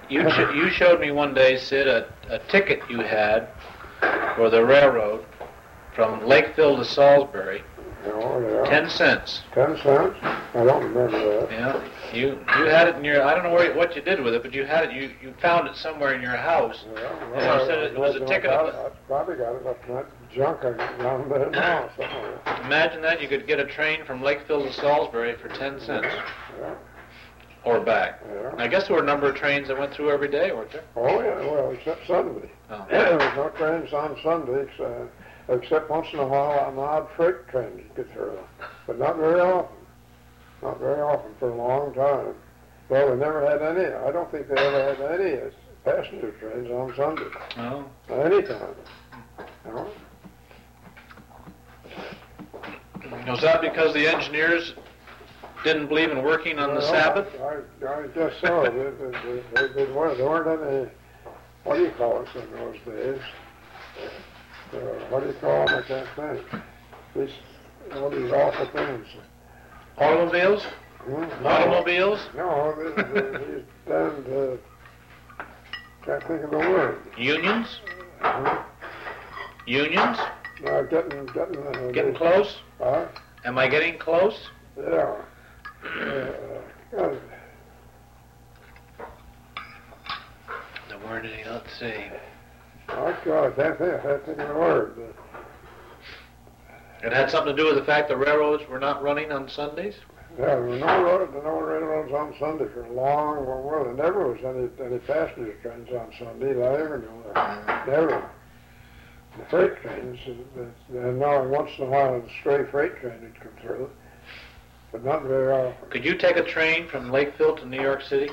You showed me one day, Sid, a ticket you had for the railroad from Lakeville to Salisbury. Oh, yeah. 10 cents. 10 cents? I don't remember that. Yeah. You had it in your, I don't know what you did with it, but you had it, you found it somewhere in your house. Yeah, And you said it was a ticket. I probably got it up in that junk I got down there now somewhere. Imagine that, you could get a train from Lakeville to Salisbury for 10 cents. Yeah. Or back. Yeah. I guess there were a number of trains that went through every day, weren't there? Oh, yeah, well, except Sunday. Oh. There was no trains on Sundays, except once in a while an odd freight train you'd get through. But not very often. Not very often for a long time. Well, we never had any. I don't think they ever had any passenger trains on Sunday. Oh. Any time. No. Was that because the engineers didn't believe in working on the Sabbath? I guess so. There weren't any, what do you call it in those days? What do you call them? I can't think. All these awful things. Automobiles? No. Automobiles? No, these damned, can't think of the word. Unions? Uh-huh. Unions? No, Getting close? Huh? Am I getting close? Yeah. God. The word is, let's see. Oh, God, I can't think of the word. It had something to do with the fact the railroads were not running on Sundays? Yeah, there were no railroads on Sunday for a long while. There never was any passenger trains on Sunday that I ever knew of. Never. The freight trains, and now once in a while a stray freight train would come through, but not very often. Could you take a train from Lakeville to New York City?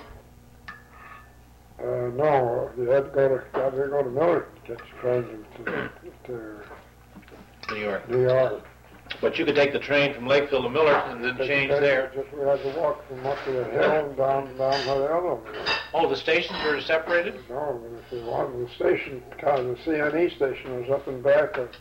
No, you had to go to Miller to catch the train to New York. But you could take the train from Lakeville to Miller and then change there. We had to walk from up to the hill and down where the other one was. Oh, the stations were separated? No, if you wanted the station, the CNE station was up in back of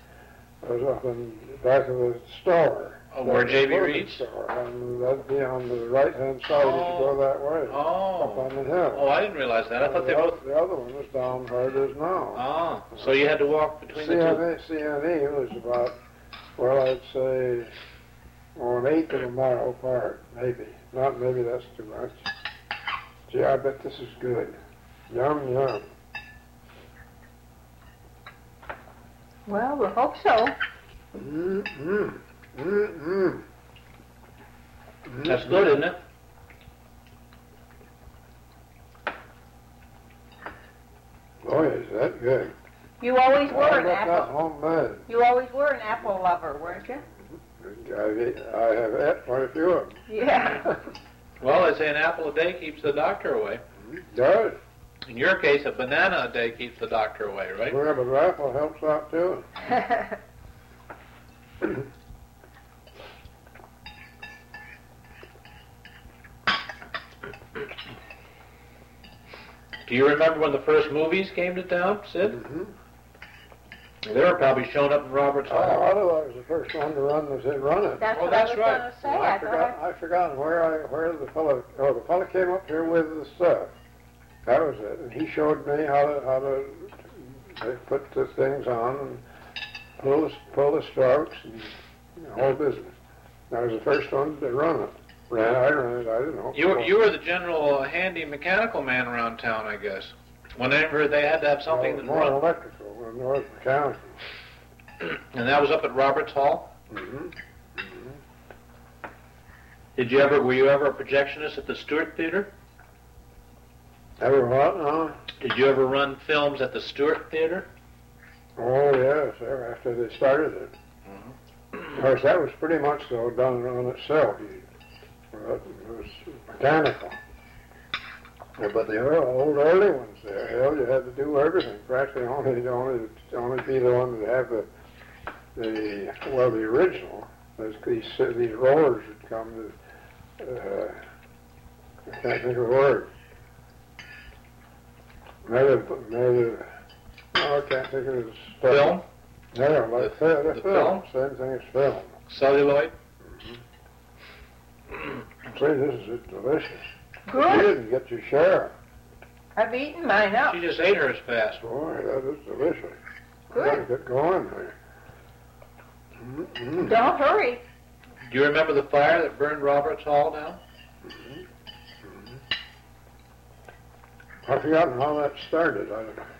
the store. Oh, where J.B. Reed's? And that'd be on the right-hand side if you go that way. Oh. Up on the hill. Oh, I didn't realize that. I thought they both... The other one was down where it is now. Oh, so you had to walk between the two? CNE was about, well, I'd say, an eighth of a mile apart, maybe. Maybe that's too much. Gee, I bet this is good. Yum, yum. Well, we hope so. Mm-hmm. Mm-hmm. That's good, isn't it? Oh, is that good? You always were an that apple. homemade. You always were an apple lover, weren't you? I have had quite a few of them. Yeah. Well, they say an apple a day keeps the doctor away. It does. In your case, a banana a day keeps the doctor away, right? Well, but apple helps out too. Do you remember when the first movies came to town, Sid? Mm-hmm. They were probably showing up in Robert's Hall. I was the first one to run it. That's Oh, what that's I was right. going to say. I forgot where the fellow came up here with the stuff. That was it. And he showed me how to put the things on and pull the strokes and the whole business. I was the first one to run it. I ran it, I don't know. You were the general handy mechanical man around town, I guess. Whenever they had to have something that more run. electrical, more mechanical. And that was up at Roberts Hall? Mm-hmm. Were you ever a projectionist at the Stewart Theater? Ever what, no? Did you ever run films at the Stewart Theater? Oh, yes, after they started it. Mm-hmm. Of course, that was pretty much, though, done on itself. It was mechanical. But the old early ones there, hell, you had to do everything. Practically only be the one that have the original. These rollers would come to, I can't think of the word. I can't think of the stuff. Film? Yeah, like the film. Same thing as film. Celluloid? See, this is delicious. Good. You didn't get your share. I've eaten mine up. She just ate hers fast. Boy, that is delicious. Good. Gotta get going there. Mm-mm. Don't hurry. Do you remember the fire that burned Roberts Hall down? I've forgotten how that started.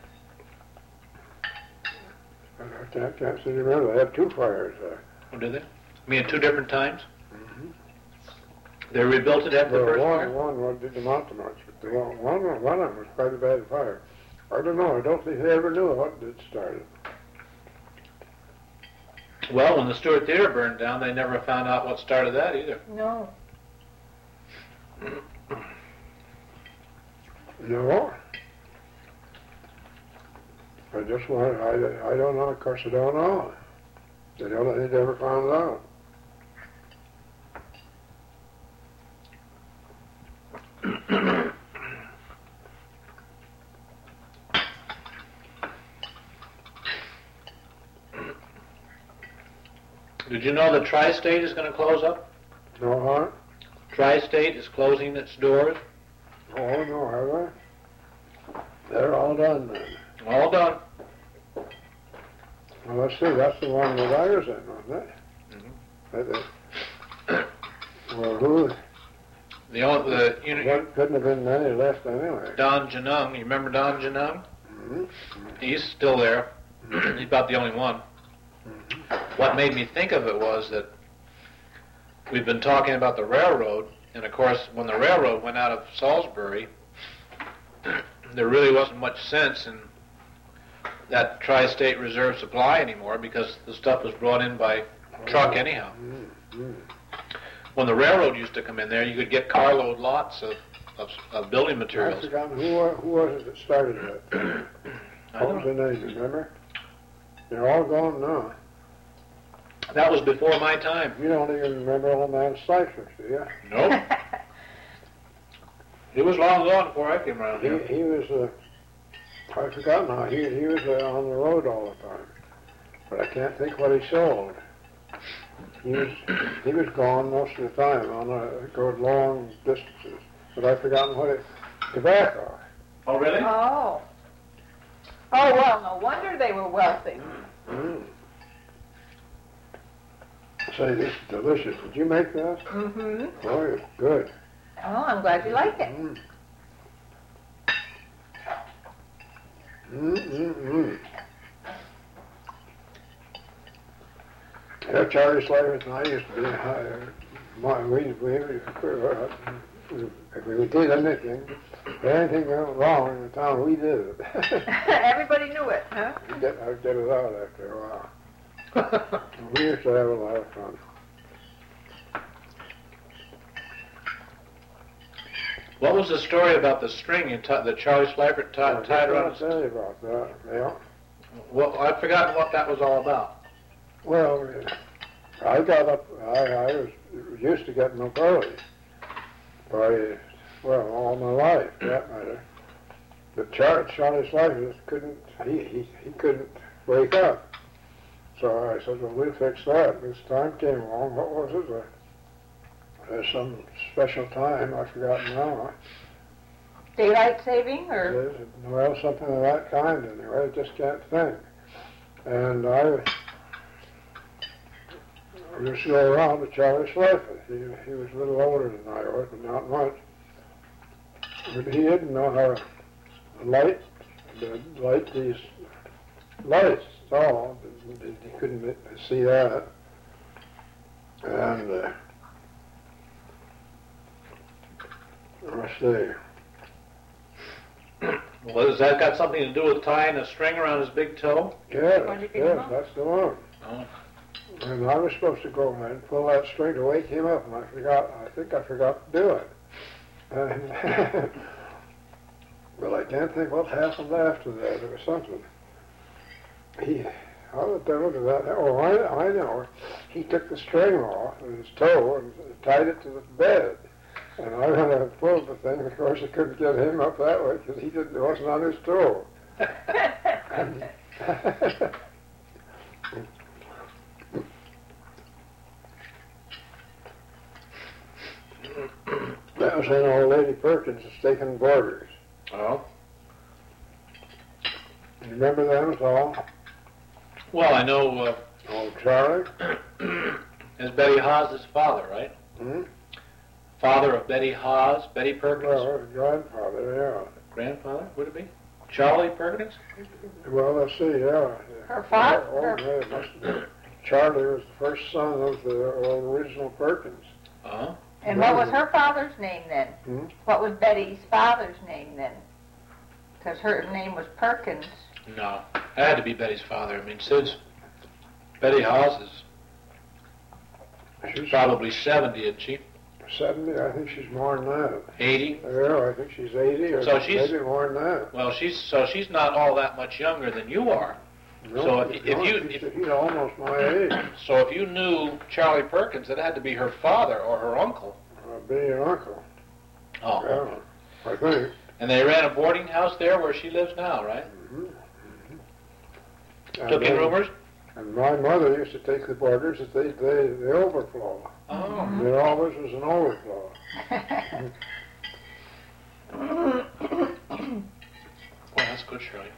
I can't seem to remember. They had two fires there. Oh, did they? I mean, at 2 different times? Mm-hmm. They rebuilt it after the first fire? One didn't amount to much, but the one of them was quite a bad fire. I don't know. I don't think they ever knew what did start it. Well, when the Stewart Theater burned down, they never found out what started that either. No. No. I just want. I don't know. Of course, I don't know. They never found out. Did you know the Tri-State is going to close up? No, huh? Tri-State is closing its doors. Oh, no, have they? They're all done then. All done. Well, let's see. That's the one that I was in, wasn't it? Well, who? What couldn't have been any left anyway. Don Janung. You remember Don Janung? Mm-hmm. He's still there. He's about the only one. What made me think of it was that we've been talking about the railroad, and of course, when the railroad went out of Salisbury, there really wasn't much sense in that Tri-State Reserve supply anymore because the stuff was brought in by truck anyhow. Mm-hmm. When the railroad used to come in there, you could get carload lots of building I've materials. forgotten who was it that started that. What was the name? Remember? They're all gone now. That was before my time. You don't even remember old man Cyphers, do you? Nope. It was long gone before I came around here. He was. I forgot now. He was on the road all the time, but I can't think what he sold. He was gone most of the time go long distances, but I've forgotten what it. Tobacco. Oh, really? Oh. Oh, well, no wonder they were wealthy. Mm. Say, this is delicious. Did you make that? Mm-hmm. Boy, it's good. Oh, I'm glad you like it. Mm. Mm-mm-mm. Yeah, Charlie Slavers and I used to be if we did anything, if anything went wrong in the town, we did it. Everybody knew it, huh? I'd get it out after a while. We used to have a lot of fun. What was the story about the string that Charlie Slavert tied around I'll his... tell you about that. Yeah. Well, I've forgotten what that was all about. Well, I got up. I was used to getting up early. All my life, for that matter. But Charlie Slavers couldn't. He couldn't wake up. So I said, "Well, we'll fix that." This time came along. What was it? There's some special time. I've forgotten now. Daylight saving, or? Well, something of that kind. Anyway, I just can't think. And I used to go around with Charlie Slavers. He was a little older than I was, but not much. But he didn't know how to light these lights at all. He couldn't see that. And let's see. Well, has that got something to do with tying a string around his big toe? Yes, that's the one. Oh. And I was supposed to go and pull that string to wake him up, and I think I forgot to do it. And well, I can't think what happened after that. There was something. How the devil did that? Oh, I know. He took the string off of his toe and tied it to the bed. And I went and pulled the thing. Of course, I couldn't get him up that way because he wasn't on his toe. That was in Old Lady Perkins' Steak and Borders. Oh. You remember them at all? Well, I know Oh, Charlie? is Betty Haas's father, right? Hmm? Father of Betty Haas, Betty Perkins. Well, his grandfather, Grandfather, would it be? Charlie Perkins? yeah. Well, let's see, yeah. Her father? Oh, yeah, it must have been. Charlie was the first son of the original Perkins. Uh-huh. And what was her father's name then? Hmm? What was Betty's father's name then? Because her name was Perkins. No, it had to be Betty's father. I mean, Sid's Betty Haas is She's probably 70, isn't she? 70, I think she's more than that. 80? Yeah, I think she's 80 or So she's- maybe more than that. Well, she's not all that much younger than you are. No, So she's if not. you- He's almost my age. So if you knew Charlie Perkins, it had to be her father or her uncle. Be your uncle. Oh. Yeah, I think. And they ran a boarding house there where she lives now, right? And Took in then- roomers? And my mother used to take the boarders that they overflow. Oh. There always was an overflow. Boy, that's good, Shirley.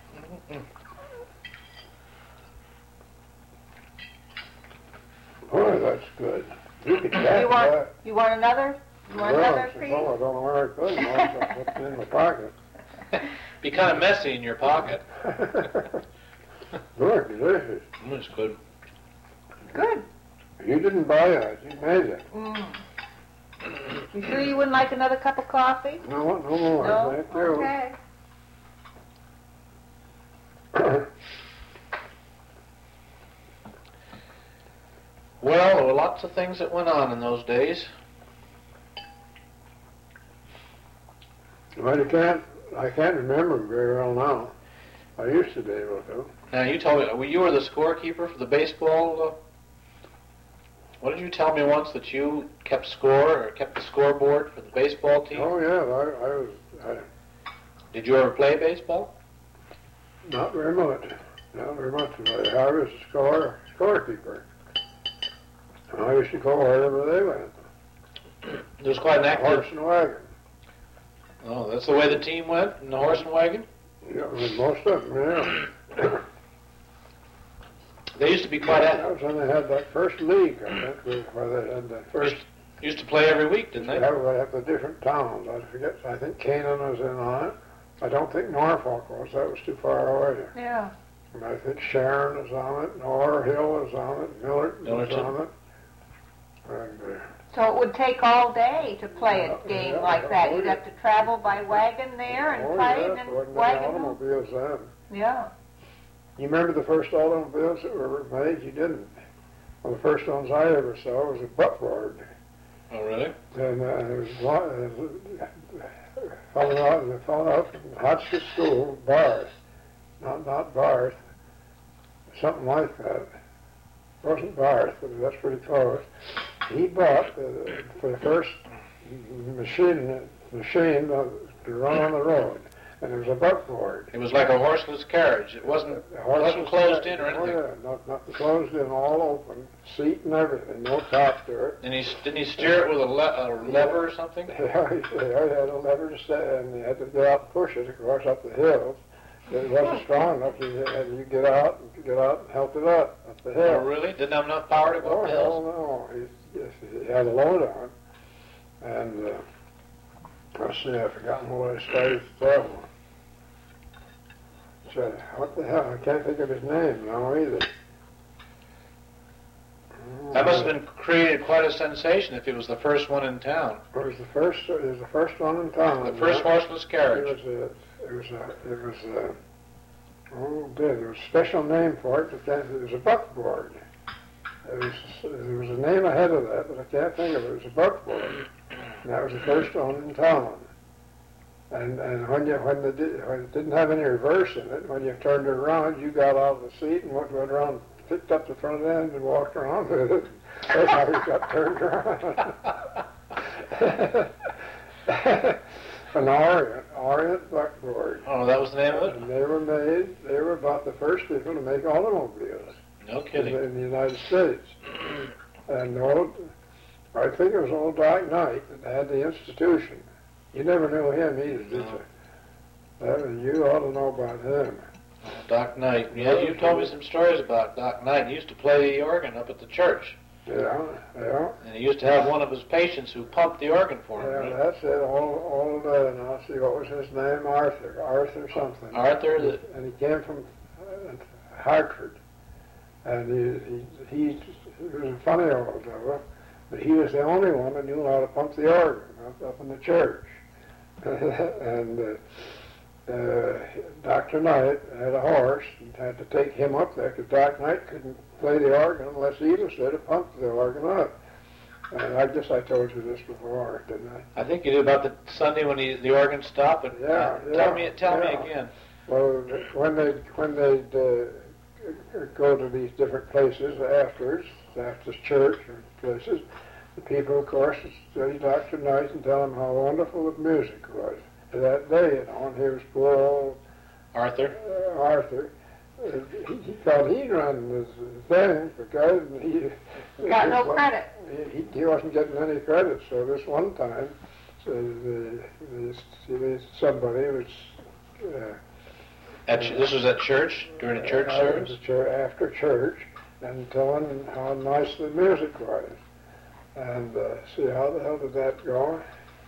Boy, that's good. You could You tap want that. you want another? You want Well, another I piece? don't know where I put it. I put it in my pocket. Be kind of messy in your pocket. Look, delicious. It's good. Good. You didn't buy it. You made it. Mm. You sure you wouldn't like another cup of coffee? No, no more. No? Thank you. Okay. Well, there were lots of things that went on in those days. Well, I can't remember them very well now. I used to be able to. Now, you told me, you were the scorekeeper for the baseball. What did you tell me once, that you kept score or kept the scoreboard for the baseball team? Oh, yeah, I was Did you ever play baseball? not very much. Not very much. But I was a scorekeeper. I used to go wherever they went. It was quite an active. Horse and wagon. Oh, that's the way the team went, in the horse and wagon? Yeah, with most of them, yeah. They used to be quite active. That was when they had that first league, I think, where they had that first. Used to play every week, didn't they? They have the different towns. I forget. I think Canaan was in on it. I don't think Norfolk was. That was too far away. Yeah. And I think Sharon was on it. Nor Hill was on it. Millard was Millerton. on it. And So it would take all day to play a game Yeah, like that. oh, You'd yeah. have to travel by wagon there and oh, play yes, and then wasn't wagon any home. automobiles then. Yeah. You remember the first automobiles that were made? You didn't. Well, the first ones I ever saw was a buckboard. Oh, really? And there was a fellow out from Hotchkiss School, Barth, not Barth, something like that. It wasn't Barth, but that's pretty close. He bought for the first machine to run on the road, and it was a buckboard. It was like a horseless carriage. It wasn't closed in or anything. Oh yeah, not closed in, all open, seat and everything, no top to it. And didn't he steer it with a lever or something? Yeah, he had a lever to stay, and you had to go out and push it, of course, up the hills. It wasn't strong enough. You get out and help it up the hill. Oh, really? Didn't have enough power to go Oh, up the hell hills? no. He had a load on. And, let's see, I've forgotten what I started to tell him. So, what the hell? I can't think of his name now either. That must have been created quite a sensation if he was the first one in town. It was the first one in town. The first horseless carriage. There was a special name for it, but it was a buckboard. There was a name ahead of that, but I can't think of it. It was a buckboard. And that was the first one in town. And when it didn't have any reverse in it, when you turned it around, you got out of the seat and went around, picked up the front end and walked around with it. That's how you got turned around. An Orient buckboard. Oh, that was the name of it? And they were about the first people to make automobiles No kidding. in the United States. And I think it was old Doc Knight that had the institution. You never knew him either, did you? You ought to know about him. Doc Knight. Yeah, you told me some stories about Doc Knight. He used to play the organ up at the church. Yeah, yeah. And he used to have one of his patients who pumped the organ for him. Yeah, Right? that's it, all day. Now, see, what was his name? Arthur something. Arthur? And he came from Hartford. And he was a funny old devil, but he was the only one that knew how to pump the organ up in the church. And Dr. Knight had a horse and had to take him up there because Doc Knight couldn't play the organ unless Edith said to pump the organ up. And I guess I told you this before, didn't I? I think you did about the Sunday when the organ stopped. But tell me again. Well, when they'd go to these different places after church or places, the people, of course, study Dr. Knight and tell him how wonderful the music was that day, and here was poor old Arthur. He thought he'd run this thing for God, and he got no credit. He wasn't getting any credit. So this one time, somebody was. This was at church during a church service. After church, and telling how nice the music was, and see how the hell did that go?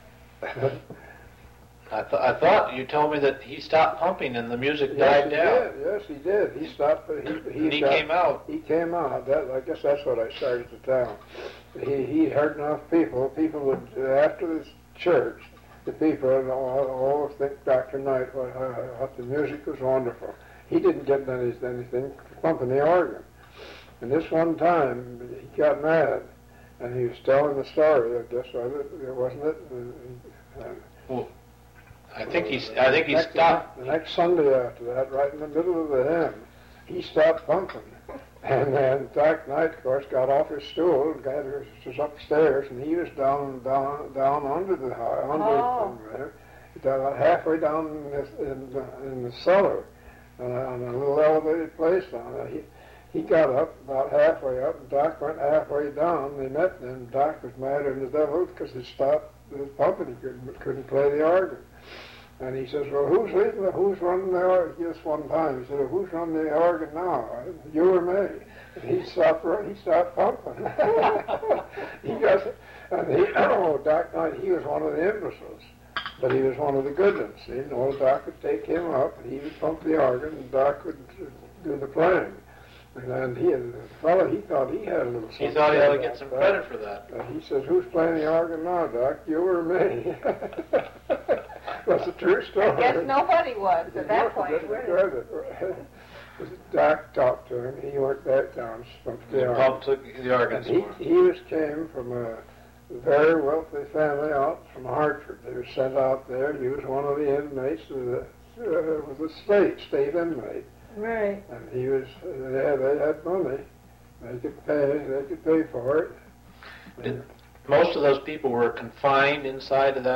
I thought you told me that he stopped pumping and the music died down. Yes, he did. He stopped. He came out. He came out. I guess that's what I started to tell. He heard enough people. People would, after the church, the people all think Dr. Knight, what the music was wonderful. He didn't get anything pumping the organ. And this one time, he got mad, and he was telling the story. I guess wasn't it? Well, I think he stopped. The next Sunday after that, right in the middle of the hymn, he stopped pumping. And then Doc Knight, of course, got off his stool and was upstairs, and he was down under the there, down halfway down in the cellar, on a little elevated place down there. He got up about halfway up, and Doc went halfway down. They met, and Doc was madder than the devil because he stopped the pumping. He couldn't play the organ. And he says, well, who's running the organ? Just one time. He said, well, who's running the organ now? You or me? And he stopped pumping. Doc Knight, he was one of the imbeciles. But he was one of the good ones. See, and old Doc would take him up, and he would pump the organ, and Doc would do the playing. And the fellow, he thought he had a little something. He thought he ought to get some credit for that. He says, who's playing the organ now, Doc? You or me? That's a true story. I guess nobody was at that point. Doc talked to him. He went back down, pumped the organ. Pump took the organs for him. He came from a very wealthy family out from Hartford. They were sent out there. He was one of the inmates of the state inmate. Right. And he was. They had money. They could pay for it. Most of those people were confined inside of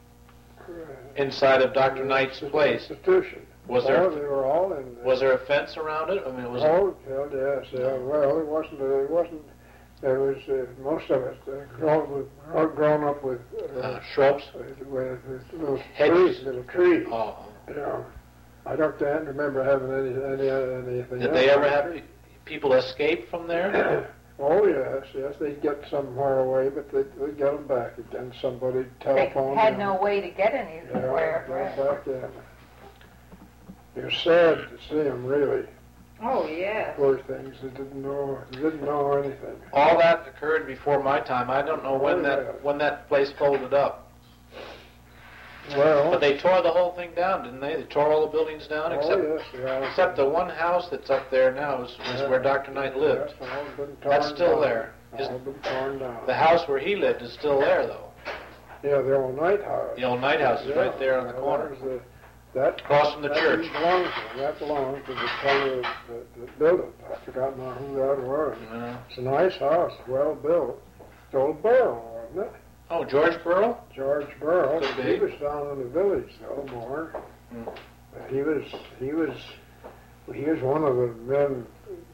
Dr. Knight's place. Institution. They were all in there. Was there a fence around it? I mean, was yes. Well, it wasn't. There was most of it grown up with shrubs, with little trees. Oh. You know, I can't remember having anything. Did they ever have people escape from there? Oh yes, they'd get somewhere away, but they'd get them back again. Somebody telephoned. They had no way to get anywhere. Back in. It was sad to see them, really. Oh yeah. Poor things. They didn't know anything. All that occurred before my time. I don't know when that place folded up. Well, but they tore the whole thing down, didn't they? They tore all the buildings down, except the one house that's up there now is where Dr. Knight lived. That's still there. All been torn down. The house where he lived is still there, though. Yeah, the old Knight house. The old Knight house is right there on the corner. Across from the church. That belongs to the fellow that built it. I forgot now who that was. Yeah. It's a nice house, well built. It's old Burrell, wasn't it? Oh, George Burrell? George Burrell. Could be. He was down in the village, though, more. He was one of the men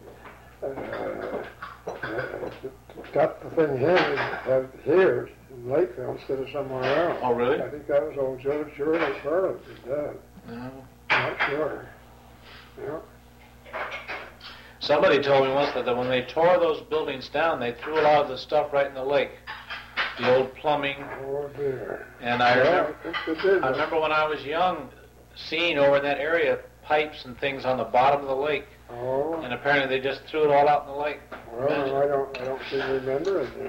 got the thing here in Lakeville instead of somewhere else. Oh, really? I think that was old George Burrell, his dad. No. Not sure. Yeah. Somebody told me once that when they tore those buildings down, they threw a lot of the stuff right in the lake. The old plumbing. Oh dear. And I remember, think they did. I remember when I was young, seeing over in that area pipes and things on the bottom of the lake. Oh. And apparently they just threw it all out in the lake. Well, I don't seem to remember it.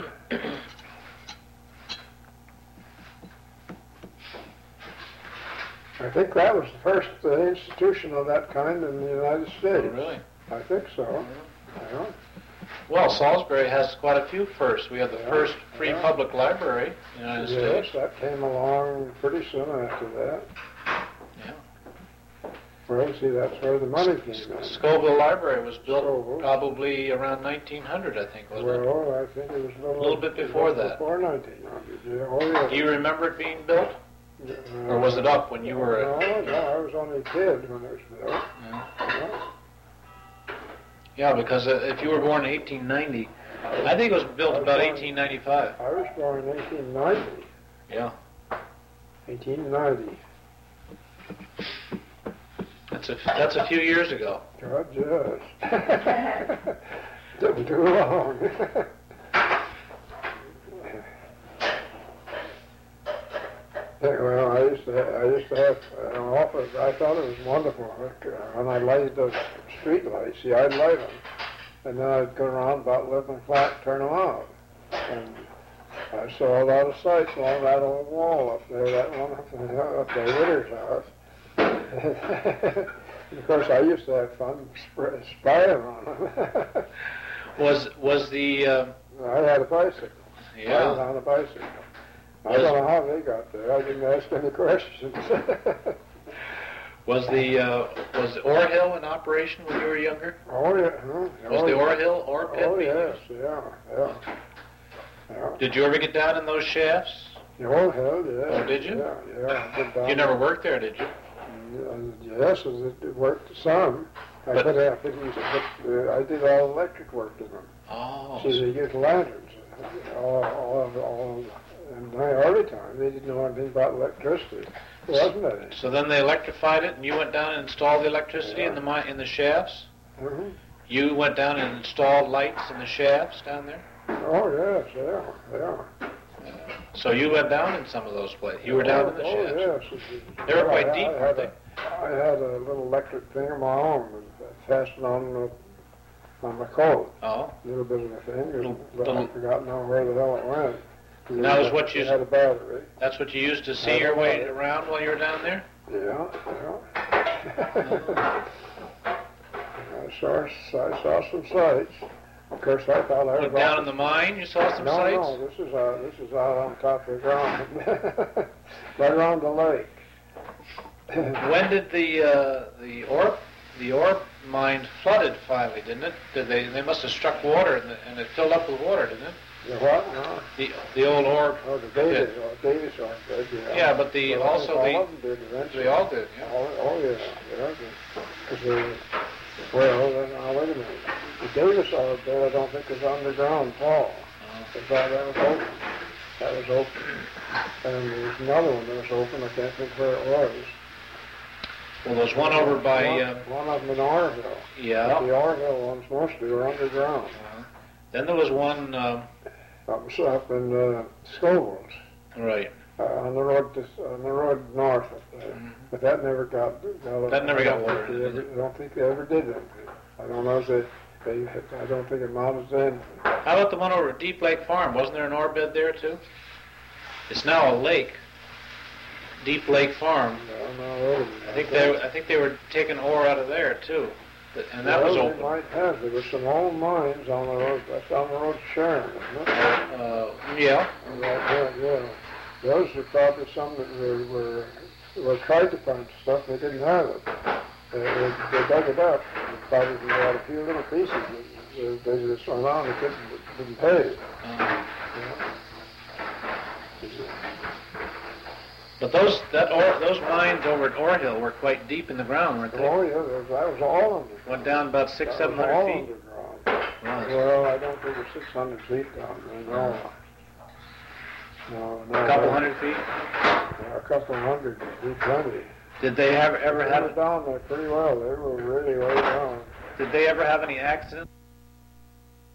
I think that was the first institution of that kind in the United States. Oh, really? I think so. Yeah. Well, Salisbury has quite a few firsts. We have the first free Yeah. public library in the United Yes, States. that came along pretty soon after that. Yeah. Well, see, that's where the money came in. Scoville Library was built Scoville. probably around 1900, I think, wasn't it? Well, I think it was A little bit before that. Before 1900, yeah. Oh, yeah. Do you remember it being built? Or was it up when you were No, I was only a kid when it was built. Yeah. Yeah, because if you were born in 1890, I think it was built about 1895. I was born in 1890. Yeah. 1890. That's a few years ago. God, yes. Didn't too long. Yeah, well, I used to have an office. I thought it was wonderful. When I lighted those street lights, see, I'd light them, and then I'd go around about 11 o'clock, turn them out. And I saw a lot of sights along that old wall up there, that one up by Ritter's house. And of course, I used to have fun spying on them. Was the I had a bicycle. I was yeah? on a bicycle. I don't know how they got there. I didn't ask any questions. Was Ore Hill in operation when you were younger? Oh, yeah. Was the Ore Hill ore pit? Oh, being yes, used? yeah. Did you ever get down in those shafts? The old hill, yeah. Oh, did you? Yeah. I've been down You never worked there, did you? Yes, it worked some. I did all electric work in them. Oh. See, they used lanterns. In my early time, they didn't know anything about electricity. There wasn't any. So then they electrified it, and you went down and installed the electricity in the shafts. Mm-hmm. You went down and installed lights in the shafts down there. Oh, yes, yeah. So you went down in some of those places. You were down in the shafts. Oh, yes. They were quite deep, weren't they? I had a little electric thing of my own, fastened on my coat. Oh. A little bit of a thing, but Little- I forgot now where the hell it went. And that was what you- It had a battery. That's what you used to see your way around while you were down there? Yeah. I saw some sights. Of course, I thought I was Went down in the mine, you saw some sights? No, this is out on top of the ground, right around the lake. When did the ore mine flooded finally, didn't it? They must have struck water and it filled up with water, didn't it? The what? No. The old ore. Oh, the Davis ore did, yeah. Yeah, but all of them did eventually. they all did, yeah. Oh, yeah. Well, now wait a minute. The Davis ore bed, I don't think was underground, Paul. That was open. That was open. And there's another one that was open. I can't think where it was. Well, there's one over by. One of them in Orville. Yeah. But the Orville ones mostly were underground. Then there was one. That was up in Scoville's. Right. On the road north of there. But that never got. That never got water. I don't think they ever did anything. I don't know if I don't think it amounted to anything. How about the one over at Deep Lake Farm? Wasn't there an ore bed there too? It's now a lake. Deep Lake Farm. No, wait a minute. I think they were taking ore out of there too, and that was open. They might have. There were some old mines on the road. That's on the road to Sharon, isn't it? Yeah. Yeah. Those are probably some that were tried to find stuff. They didn't have it. They dug it up. Probably had a few little pieces that they just went on and didn't pay. But those mines over at Ore Hill were quite deep in the ground, weren't they? Oh, yeah, that was all underground. Went down about 600-700 feet. Underground. Well, I don't think it's 600 feet down there, no. No, A couple hundred feet? Yeah, a couple hundred would be plenty. Did they ever They were have? down there pretty well. They were really way down. Did they ever have any accidents?